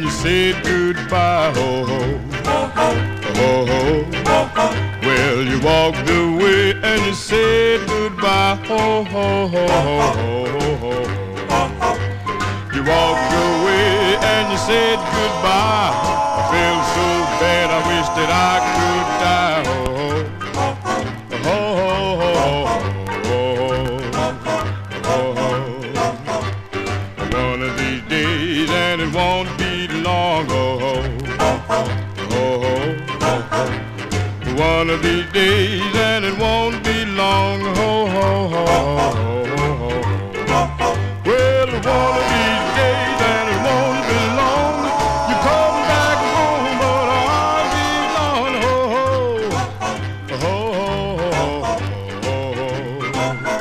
you said goodbye. Ho, ho, ho, ho. Well, you walked away and you said goodbye. Ho, ho, ho, ho, ho, ho. You walked away and you said goodbye. I felt so bad, I wish that I could die. Ho, ho, ho, ho, ho, ho. One of these days, and it won't be long. Oh, oh, oh, oh. One of these days, and it won't be long. Oh, oh, oh, oh, oh. Well, one of these days, and it won't be long. You come back home, but I'll be gone. Oh, oh, oh, oh, oh, oh, oh.